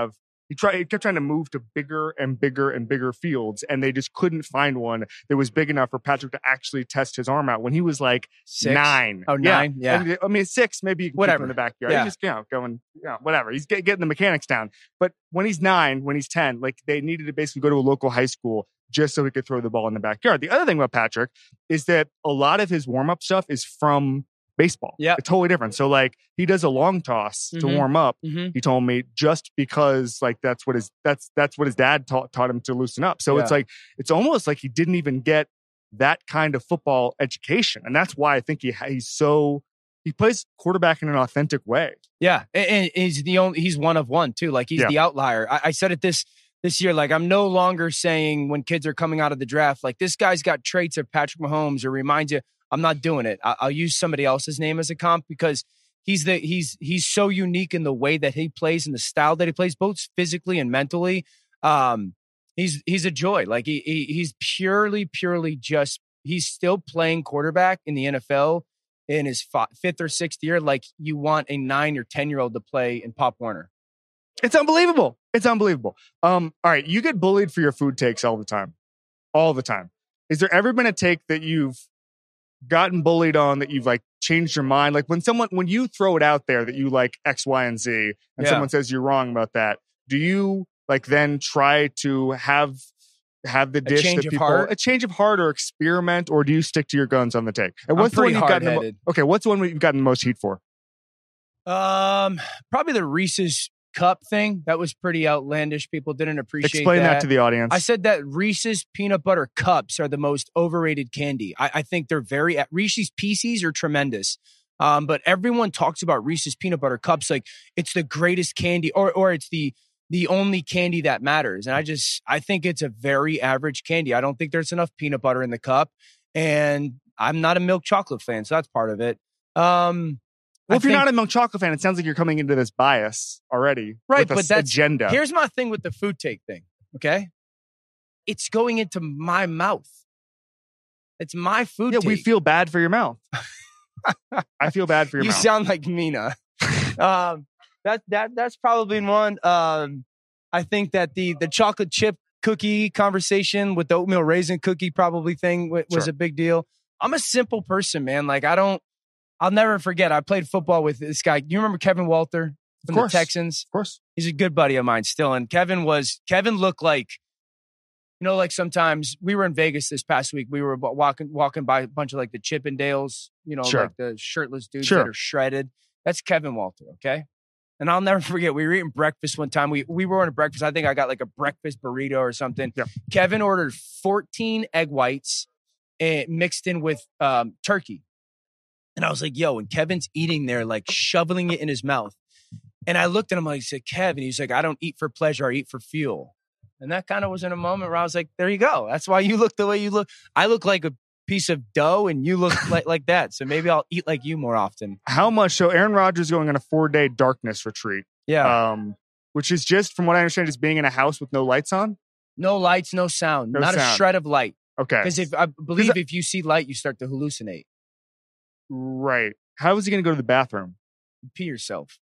He tried. He kept trying to move to bigger and bigger and bigger fields, and they just couldn't find one that was big enough for Patrick to actually test his arm out when he was like Six? nine. Oh, nine? Yeah. And, I mean, six, maybe you can Whatever. keep him in the backyard. Yeah. He's just, you know, going, you know, whatever. He's get, getting the mechanics down. But when he's nine, when he's ten, like they needed to basically go to a local high school just so he could throw the ball in the backyard. The other thing about Patrick is that a lot of his warm-up stuff is from baseball. Yeah. It's totally different. So like he does a long toss to Mhm. warm up. Mm-hmm. He told me just because like that's what his that's that's what his dad taught taught him to loosen up. So Yeah. it's like it's almost like he didn't even get that kind of football education, and that's why I think he he's so he plays quarterback in an authentic way. Yeah, and, and he's the only he's one of one too. Like he's Yeah. the outlier. I, I said it this this year. Like I'm no longer saying when kids are coming out of the draft, like this guy's got traits of Patrick Mahomes, or reminds you. I'm not doing it. I, I'll use somebody else's name as a comp because he's the he's he's so unique in the way that he plays and the style that he plays, both physically and mentally. Um, he's he's a joy. Like he, he he's purely purely just he's still playing quarterback in the N F L in his f- fifth or sixth year. Like you want a nine or ten year old to play in Pop Warner. It's unbelievable. It's unbelievable. Um, all right, you get bullied for your food takes all the time, all the time. Is there ever been a take that you've gotten bullied on that you've like changed your mind? Like when someone, when you throw it out there that you like X, Y, and Z, and Yeah. someone says you're wrong about that, do you like then try to have have the dish change that of people heart? a change of heart or experiment, or do you stick to your guns on the take? And I'm what's the one pretty you've gotten? The mo- hard-headed. okay, what's the one you've gotten the most heat for? Um, probably the Reese's Cup thing. That was pretty outlandish. People didn't appreciate Explain that. that to the audience. I said that Reese's peanut butter cups are the most overrated candy. I, I think they're very Reese's Pieces are tremendous. Um, but everyone talks about Reese's peanut butter cups like it's the greatest candy, or or it's the the only candy that matters. And I just I think it's a very average candy. I don't think there's enough peanut butter in the cup, and I'm not a milk chocolate fan, so that's part of it. Um, well, I if you're think- not a milk chocolate fan, it sounds like you're coming into this bias already, Right, with a but s- that's- agenda. Here's my thing with the food take thing, okay? It's going into my mouth. It's my food yeah, take. we feel bad for your mouth. I feel bad for your you mouth. sound like Mina. um, that that that's probably one. Um, I think that the the chocolate chip cookie conversation with the oatmeal raisin cookie probably thing w- was Sure. a big deal. I'm a simple person, man. Like I don't. I'll never forget. I played football with this guy. You remember Kevin Walter from the course. Texans? of course. He's a good buddy of mine still. And Kevin was, Kevin looked like, you know, like sometimes we were in Vegas this past week. We were walking, walking by a bunch of like the Chippendales, you know, Sure. like the shirtless dudes Sure. that are shredded. That's Kevin Walter. Okay. And I'll never forget. We were eating breakfast one time. We, we were on a breakfast. I think I got like a breakfast burrito or something. Yep. Kevin ordered fourteen egg whites and mixed in with um, turkey. And I was like, yo, and Kevin's eating there, like shoveling it in his mouth. And I looked at him like, I said, Kevin, he's like, I don't eat for pleasure, I eat for fuel. And that kind of was in a moment where I was like, there you go. That's why you look the way you look. I look like a piece of dough and you look like, like that. So maybe I'll eat like you more often. How much? So Aaron Rodgers is going on a four day darkness retreat, Yeah. um, which is just, from what I understand, just being in a house with no lights on. No lights, no sound, No not a sound. shred of light. Okay. Because if I believe if you see light, you start to hallucinate. Right. How is he going to go to the bathroom? Pee yourself.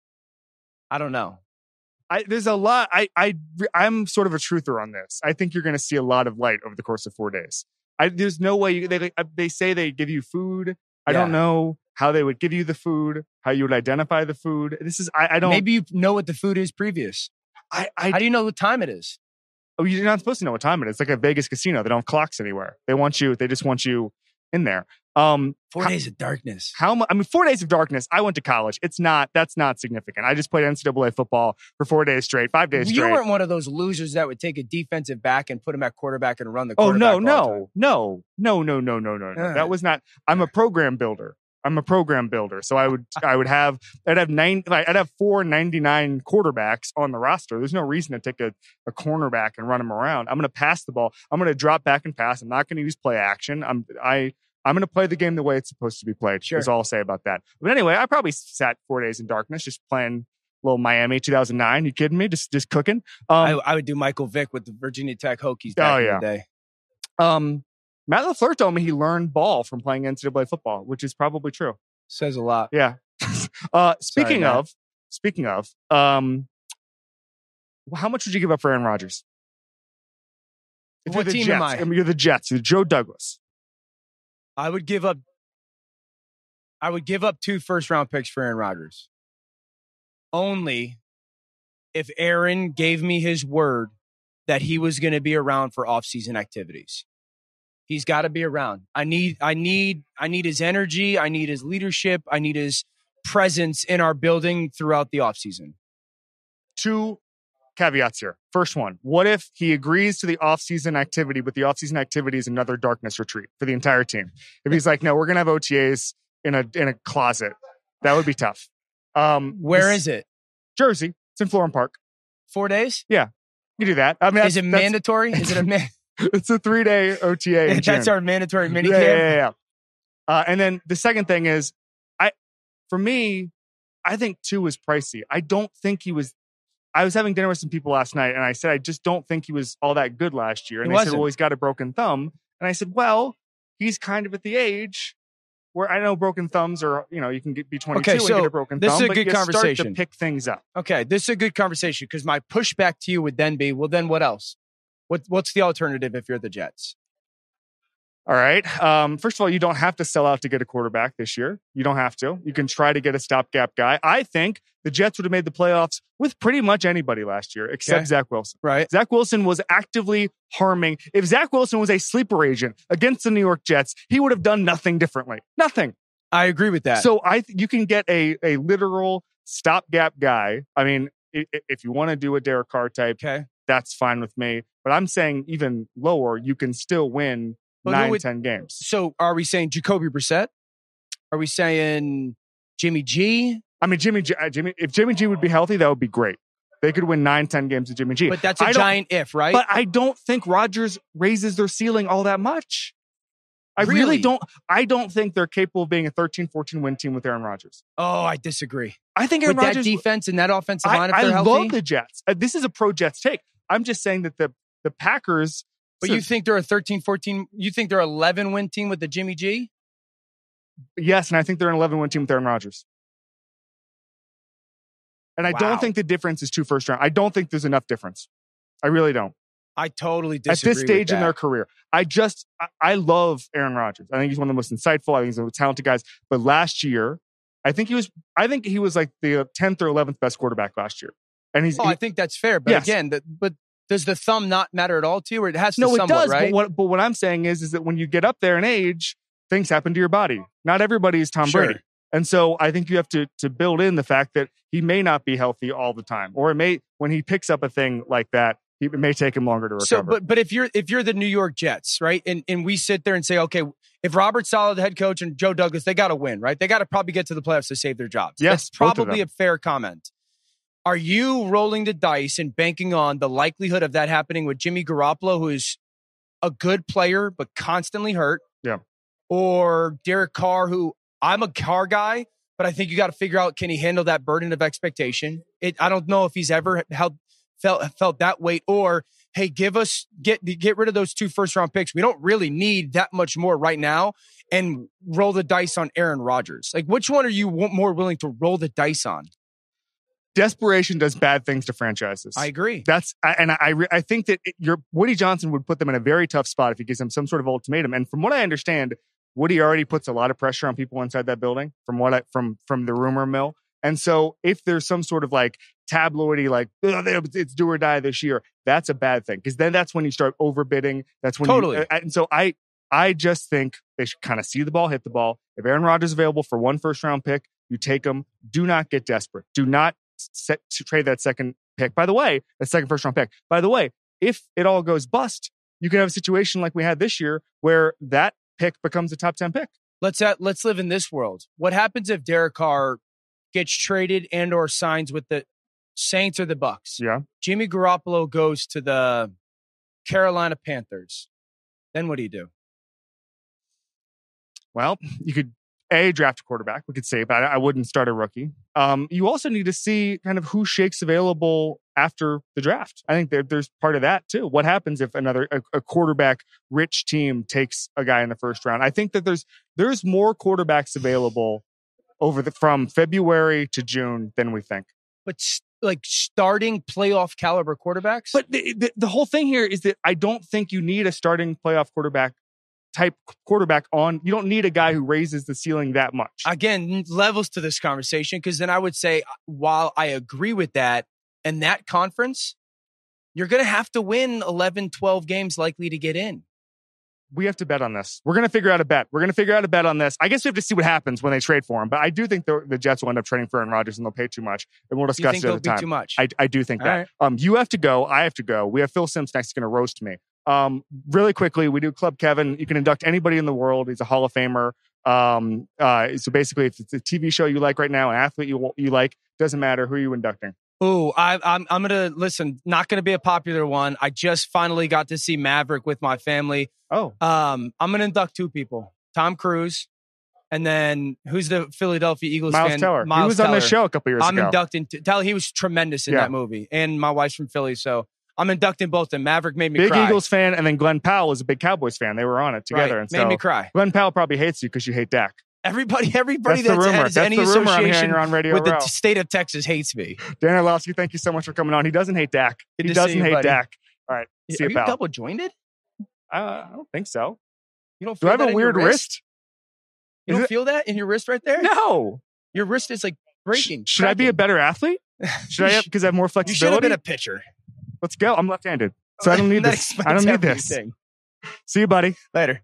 I don't know. I, there's a lot. I, I, I'm sort of a truther on this. I think you're going to see a lot of light over the course of four days. I, there's no way you, they, they say they give you food. I Yeah. don't know how they would give you the food, how you would identify the food. This is, I, I don't, Maybe you know what the food is previous. I, I, How do you know what time it is? oh, you're not supposed to know what time it is. It's like a Vegas casino. They don't have clocks anywhere. They want you, they just want you in there. Um, Four how, days of darkness. how much? I mean, four days of darkness. I went to college. It's not. That's not significant. I just played N C double A football for four days straight, five days You straight. weren't one of those losers that would take a defensive back and put him at quarterback and run the oh quarterback. no, all the time. no, no, no, no, no, no, no, no. Uh. That was not. I'm a program builder. I'm a program builder. So I would, I would have, I'd have nine, I'd have four ninety-nine quarterbacks on the roster. There's no reason to take a, a cornerback and run him around. I'm going to pass the ball. I'm going to drop back and pass. I'm not going to use play action. I'm, I. I'm going to play the game the way it's supposed to be played. Sure. Is all I'll say about that. But anyway, I probably sat four days in darkness just playing little Miami two thousand nine. You kidding me? Just just cooking. I, Um, I would do Michael Vick with the Virginia Tech Hokies back Oh, in yeah. the day. um, Matt LaFleur told me he learned ball from playing N C double A football, which is probably true. Says a lot. Yeah. uh, speaking Matt. of, speaking of, um, How much would you give up for Aaron Rodgers? If What you're the team Jets, am I? I mean, you're the Jets. You're Joe Douglas. I would give up. I would give up two first round picks for Aaron Rodgers. Only if Aaron gave me his word that he was going to be around for offseason activities. He's got to be around. I need, I need, I need his energy. I need his leadership. I need his presence in our building throughout the offseason. Two caveats here. First one, what if he agrees to the offseason activity, but the offseason activity is another darkness retreat for the entire team? If he's like, no, we're going to have O T As in a in a closet, that would be tough. Um, Where this, is it? Jersey. It's in Florham Park. Four days? Yeah, you do that. I mean, is it mandatory? Is it a man? It's a three day O T A. In That's June. our mandatory minicamp. Yeah, yeah, yeah. Uh, and then the second thing is, I, for me, I think two is pricey. I don't think he was. I was having dinner with some people last night, and I said I just don't think he was all that good last year. And He they said, wasn't. "Well, he's got a broken thumb." And I said, "Well, he's kind of at the age where I know broken thumbs are, you know, you can get, be twenty-two Okay, and so get a broken this thumb, is a but good you start conversation. to pick things up." Okay, this is a good conversation because my pushback to you would then be, well, then what else? What What's the alternative if you're the Jets? All right. Um, first of all, you don't have to sell out to get a quarterback this year. You don't have to. You can try to get a stopgap guy. I think the Jets would have made the playoffs with pretty much anybody last year, except Okay. Zach Wilson. Right. Zach Wilson was actively harming. If Zach Wilson was a sleeper agent against the New York Jets, he would have done nothing differently. Nothing. I agree with that. So I, th- you can get a a literal stopgap guy. I mean, i- i- if you want to do a Derek Carr type, okay. that's fine with me. But I'm saying even lower, you can still win But who nine, would- ten games. So are we saying Jacoby Brissett? Are we saying Jimmy G? I mean, Jimmy, G, uh, Jimmy, if Jimmy G would be healthy, that would be great. They could win nine, ten games with Jimmy G. But that's a I don't- giant if, right? But I don't think Rodgers raises their ceiling all that much. I really, Really? don't. I don't think they're capable of being a thirteen, fourteen win team with Aaron Rodgers. oh, I disagree. I think Aaron With that Rodgers. defense and that offensive line, if I, they're I healthy. love the Jets. Uh, this is a pro Jets take. I'm just saying that the the Packers. but so- you think they're a thirteen, fourteen, you think they're an eleven win team with the Jimmy G? yes, and I think they're an eleven win team with Aaron Rodgers. And I Wow. don't think the difference is two first round. I don't think there's enough difference. I really don't. I totally At disagree. this stage with in their that. career. I just, I, I love Aaron Rodgers. I think he's one of the most insightful. I think he's one of the talented guys. But last year, I think he was, I think he was like the tenth or eleventh best quarterback last year. And he's, Oh, he- I think that's fair. But Yes. again, the, but does the thumb not matter at all to you? Or it has to no, it somewhat, does. right? But what, but what I'm saying is, is that when you get up there in age, things happen to your body. Not everybody is Tom Sure. Brady. And so I think you have to to build in the fact that he may not be healthy all the time, or it may, when he picks up a thing like that, he, it may take him longer to recover. So, but but if you're if you're the New York Jets, right, and and we sit there and say, okay, if Robert Saleh, the head coach, and Joe Douglas, they got to win, right? They got to probably get to the playoffs to save their jobs. Yes, That's both of probably a them. fair comment. Are you rolling the dice and banking on the likelihood of that happening with Jimmy Garoppolo, who is a good player but constantly hurt? Yeah. Or Derek Carr, who I'm a Carr guy, but I think you got to figure out, can he handle that burden of expectation? It, I don't know if he's ever held, felt felt that weight. Or hey, give us get get rid of those two first round picks. We don't really need that much more right now, and roll the dice on Aaron Rodgers. Like, which one are you w- more willing to roll the dice on? desperation does bad things to franchises. I agree. That's I- and I re- I think that it, your Woody Johnson would put them in a very tough spot if he gives them some sort of ultimatum. And from what I understand, Woody already puts a lot of pressure on people inside that building. From what I, from from the rumor mill. And so if there's some sort of like tabloidy, like "Ugh, it's do or die this year, that's a bad thing, because then that's when you start overbidding. That's when Totally. You, and so I I just think they should kind of see the ball, hit the ball. If Aaron Rodgers is available for one first round pick, you take him. Do not get desperate. Do not set to trade that second pick. By the way, that second first round pick. By the way, if it all goes bust, you can have a situation like we had this year where that pick becomes a top ten pick. Let's uh, let's live in this world. What happens if Derek Carr gets traded and or signs with the Saints or the Bucks? Yeah. Jimmy Garoppolo goes to the Carolina Panthers. Then what do you do? Well, you could A, draft a quarterback. We could say, but I, I wouldn't start a rookie. Um, you also need to see kind of who shakes available after the draft. I think there, there's part of that too. What happens if another a, a quarterback rich team takes a guy in the first round? I think that there's there's more quarterbacks available over the from February to June than we think. But s- like starting playoff caliber quarterbacks. But the, the, the whole thing here is that I don't think you need a starting playoff quarterback type quarterback on. You don't need a guy who raises the ceiling that much. Again, levels to this conversation, because then I would say, while I agree with that, in that conference, you're going to have to win eleven, twelve games likely to get in. We have to bet on this. We're going to figure out a bet. We're going to figure out a bet on this. I guess we have to see what happens when they trade for him. But I do think the, the Jets will end up trading for Aaron Rodgers and they'll pay too much. And we'll discuss you think it at they'll the be time. Too much? I, I do think All that. Right. Um, you have to go. I have to go. We have Phil Simms next going to roast me. Um, really quickly, we do Club Kevin. You can induct anybody in the world. He's a Hall of Famer. Um, uh, so basically, if it's a T V show you like right now, an athlete you you like, doesn't matter who are you inducting. Ooh, I, I'm I'm gonna listen. Not gonna be a popular one. I just finally got to see Maverick with my family. Oh, um, I'm gonna induct two people: Tom Cruise, and then who's the Philadelphia Eagles Miles fan? Teller. Miles he was Teller. on the show a couple years I'm ago. I'm inducting. T- tell he was tremendous in Yeah. that movie, and my wife's from Philly, so I'm inducting both of them. Maverick made me big cry. Eagles fan, and then Glenn Powell was a big Cowboys fan. They were on it together, Right. and made so me cry. Glenn Powell probably hates you because you hate Dak. Everybody, everybody That's the that's, rumor. has That's any the rumor I'm association hearing on Radio with the Row. t- state of Texas hates me. Dan Orlovsky, thank you so much for coming on. He doesn't hate Dak. Good he to see doesn't you, hate buddy. Dak. All right, see Are you, you pal. double jointed? Uh, I don't think so. You don't Do feel I have that a in your weird wrist? wrist? You Is don't it- feel that in your wrist right there? No. Your wrist is like breaking. Should I be a cracking. better athlete? Should I have because I have more You should have flexibility? been a pitcher. Let's go. I'm left-handed, so I don't need That this. explains I don't need this. everything. See you, buddy. Later.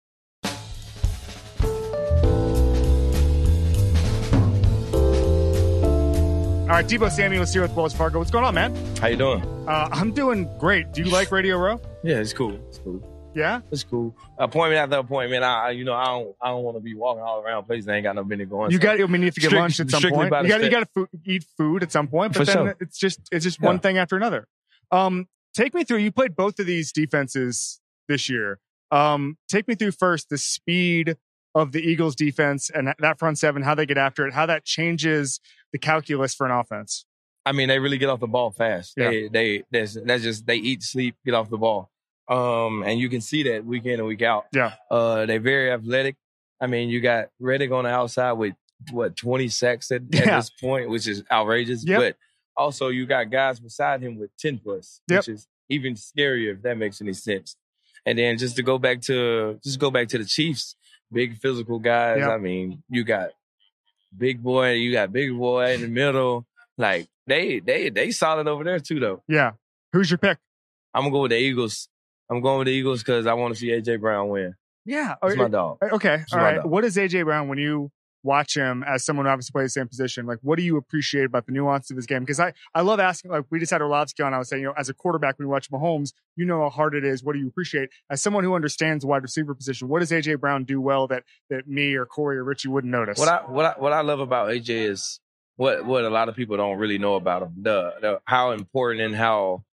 All right, Debo Samuel is here with Wells Fargo. What's going on, man? How you doing? Uh, I'm doing great. Do you like Radio Row? Yeah, it's cool. It's cool. Yeah. It's cool. Appointment after appointment. I, I you know, I don't, I don't want to be walking all around places that ain't got no business going. You so. got. I mean, you have to get Strict- lunch at some strictly point. by You the got. You stick. got to food, eat food at some point. But For then sure. it's just it's just Yeah. one thing after another. Um, take me through. You played both of these defenses this year. Um, take me through first the speed of the Eagles defense and that front seven, how they get after it, how that changes the calculus for an offense. I mean, they really get off the ball fast. Yeah. They, they, that's, that's just they eat, sleep, get off the ball. Um, and you can see that week in and week out. Yeah. Uh, they're very athletic. I mean, you got Reddick on the outside with what twenty sacks at, at Yeah. this point, which is outrageous. Yep. But also, you got guys beside him with ten plus, Yep. which is even scarier if that makes any sense. And then just to go back to just go back to the Chiefs, big physical guys. Yep. I mean, you got big boy, you got big boy in the middle. Like they they they solid over there too, though. Yeah. Who's your pick? I'm gonna go with the Eagles. I'm going with the Eagles because I want to see A J Brown win. Yeah. That's my dog. Okay. All my right. dog. What is A J Brown when you watch him as someone who obviously plays the same position? Like, what do you appreciate about the nuance of his game? Because I, I love asking, like, we just had Orlovsky on. I was saying, you know, as a quarterback, when you watch Mahomes, you know how hard it is. What do you appreciate? As someone who understands the wide receiver position, what does A J Brown do well that that me or Corey or Richie wouldn't notice? What I what I what I love about A J is what what a lot of people don't really know about him. The, the how important and how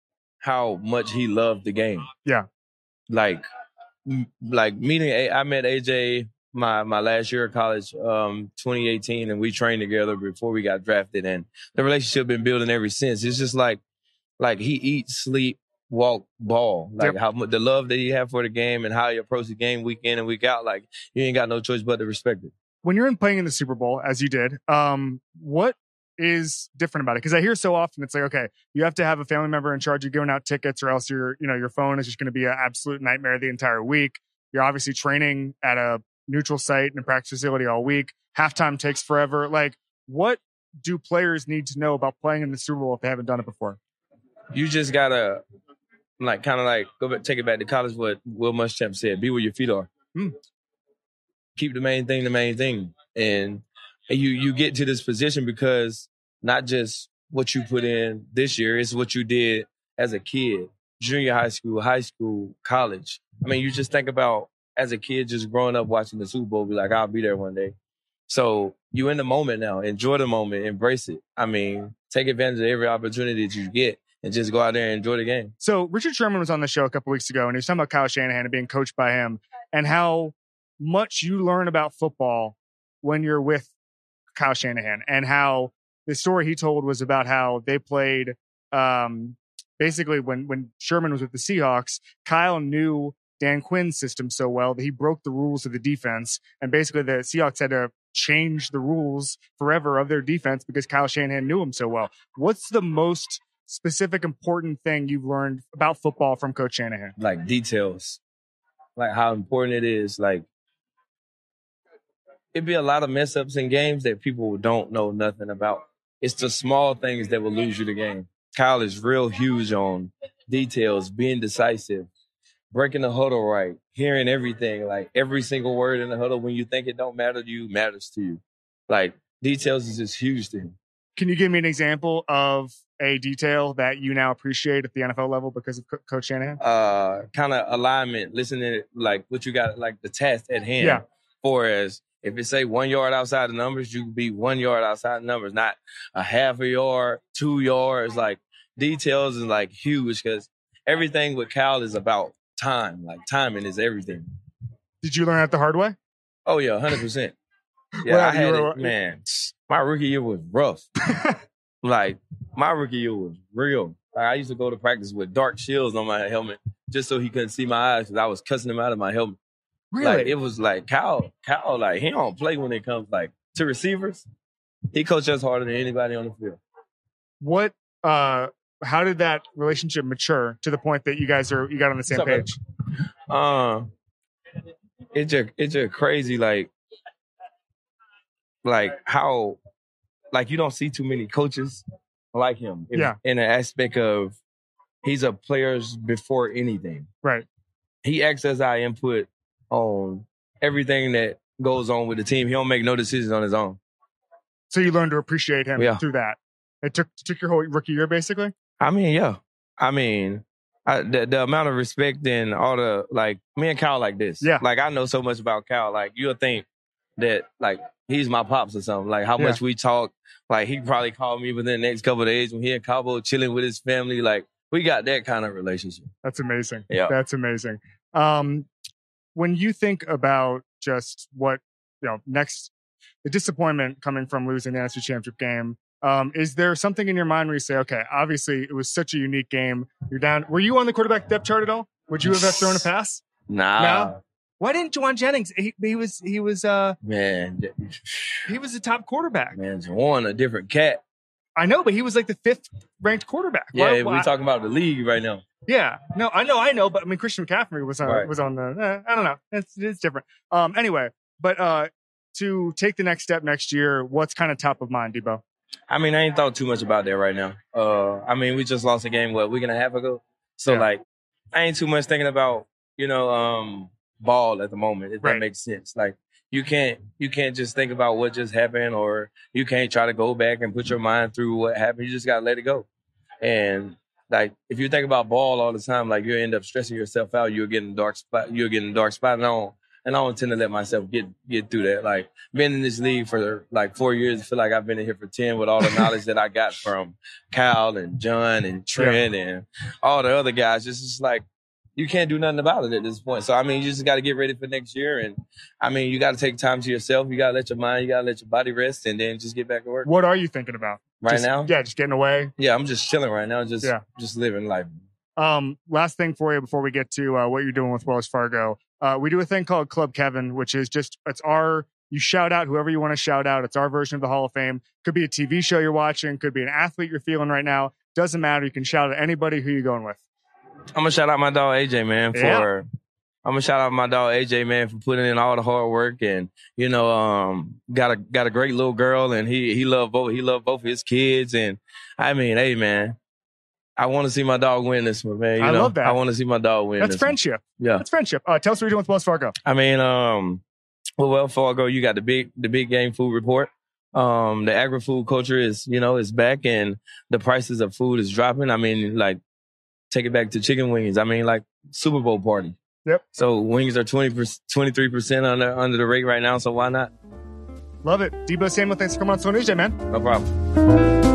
how much he loved the game. Yeah. Like m- like meeting A I met A J my my last year of college, um, twenty eighteen, and we trained together before we got drafted, and the relationship been building ever since. It's just like like he eats, sleep, walk, ball. Like Yep. how mu- the love that he have for the game and how he approach the game week in and week out. Like you ain't got no choice but to respect it. When you're in playing in the Super Bowl, as you did, um, what is different about it? Because I hear so often it's like, okay, you have to have a family member in charge of giving out tickets, or else your, you know, your phone is just going to be an absolute nightmare the entire week. You're obviously training at a neutral site and a practice facility all week. Halftime takes forever. Like, what do players need to know about playing in the Super Bowl if they haven't done it before? You just gotta like kind of like go back, take it back to college. What Will Muschamp said: "Be where your feet are. Hmm. Keep the main thing the main thing." And, and you you get to this position because not just what you put in this year, it's what you did as a kid, junior high school, high school, college. I mean, you just think about as a kid just growing up watching the Super Bowl, be like, I'll be there one day. So you in the moment now. Enjoy the moment. Embrace it. I mean, take advantage of every opportunity that you get and just go out there and enjoy the game. So Richard Sherman was on the show a couple weeks ago, and he was talking about Kyle Shanahan and being coached by him, and how much you learn about football when you're with Kyle Shanahan, and how the story he told was about how they played um, basically when, when Sherman was with the Seahawks, Kyle knew Dan Quinn's system so well that he broke the rules of the defense, and basically the Seahawks had to change the rules forever of their defense because Kyle Shanahan knew him so well. What's the most specific, important thing you've learned about football from Coach Shanahan? Like details, like how important it is. Like it'd be a lot of mess ups in games that people don't know nothing about. It's the small things that will lose you the game. Kyle is real huge on details, being decisive, breaking the huddle right, hearing everything, like every single word in the huddle. When you think it don't matter to you, matters to you. Like details is just huge to him. Can you give me an example of a detail that you now appreciate at the N F L level because of Co- Coach Shanahan? Uh, kind of alignment, listening to like what you got, like the task at hand. Yeah. For as if it say one yard outside the numbers, you can be one yard outside the numbers, not a half a yard, two yards. Like details is like huge because everything with Cal is about time. Like timing is everything. Did you learn that the hard way? Oh yeah, one hundred percent. Yeah, Well, I had you were- it, man. My rookie year was rough. Like my rookie year was real. Like, I used to go to practice with dark shields on my helmet just so he couldn't see my eyes because I was cussing him out of my helmet. Really? Like it was like Cal, Cal, like he don't play when it comes like to receivers. He coaches us harder than anybody on the field. What? Uh, how did that relationship mature to the point that you guys are you got on the same What's up, page? Um, it's just it's just crazy, like like how like you don't see too many coaches like him. If- Yeah. In an aspect of he's a player's before anything. Right. He acts as our input on everything that goes on with the team. He don't make no decisions on his own. So you learned to appreciate him Yeah. through that. It took took your whole rookie year basically. I mean, yeah. I mean, I, the, the amount of respect and all the, like, me and Kyle like this. Yeah. Like, I know so much about Kyle. Like, you'll think that, like, he's my pops or something. Like, how Yeah. much we talk. Like, he probably called me within the next couple of days when he in Cabo chilling with his family. Like, we got that kind of relationship. That's amazing. Yeah. That's amazing. Um, when you think about just what, you know, next, the disappointment coming from losing the N F C Championship game, um, is there something in your mind where you say, okay, obviously it was such a unique game. You're down. Were you on the quarterback depth chart at all? Would you have thrown a pass? Nah. No? Why didn't Juwan Jennings? He, he was, he was, uh, Man. he was a top quarterback. Man, Juwan, a different cat. I know, but he was like the fifth ranked quarterback. Yeah, Why- we're why- talking about the league right now. Yeah, no, I know, I know, but I mean, Christian McCaffrey was on, Right. was on the. Eh, I don't know, it's it's different. Um, anyway, but uh, to take the next step next year, what's kind of top of mind, Debo? I mean, I ain't thought too much about that right now. Uh, I mean, we just lost a game, what, a week and a half ago? So, Yeah. like, I ain't too much thinking about, you know, um, ball at the moment, if Right. that makes sense. Like, you can't you can't just think about what just happened, or you can't try to go back and put your mind through what happened. You just got to let it go. And, like, if you think about ball all the time, like, you end up stressing yourself out. You'll get in a dark spot. You'll get in a dark spot. And I don't, and I don't tend to let myself get get through that. Like, been in this league for like four years. I feel like I've been in here for ten with all the knowledge that I got from Kyle and John and Trent and all the other guys. It's just like, you can't do nothing about it at this point. So, I mean, you just got to get ready for next year. And, I mean, you got to take time to yourself. You got to let your mind, you got to let your body rest, and then just get back to work. What are you thinking about Right Just- now? Yeah, just getting away. Yeah, I'm just chilling right now, just Yeah. just living life. Um, last thing for you before we get to uh, what you're doing with Wells Fargo. Uh, we do a thing called Club Kevin, which is just, it's our, you shout out whoever you want to shout out. It's our version of the Hall of Fame. Could be a T V show you're watching, could be an athlete you're feeling right now. Doesn't matter. You can shout at anybody. Who you going with? I'm gonna shout out my dog A J, man, for Yeah. I'm gonna shout out my dog A J, man, for putting in all the hard work, and you know, um, got a got a great little girl, and he he loved both he loved both his kids, and I mean, hey, man, I want to see my dog win this one, man. You I know? love that. I want to see my dog win. That's this one. friendship. Yeah, That's friendship. Uh, tell us what you're doing with Wells Fargo. I mean, um, well, Wells Fargo, you got the big the big game food report. Um, the agri-food culture is, you know, is back, and the prices of food is dropping. I mean, like, take it back to chicken wings. I mean, like, Super Bowl party. Yep. So wings are twenty, twenty-three percent under under the rate right now. So why not? Love it. Debo Samuel, thanks for coming on So News Day, man. No problem.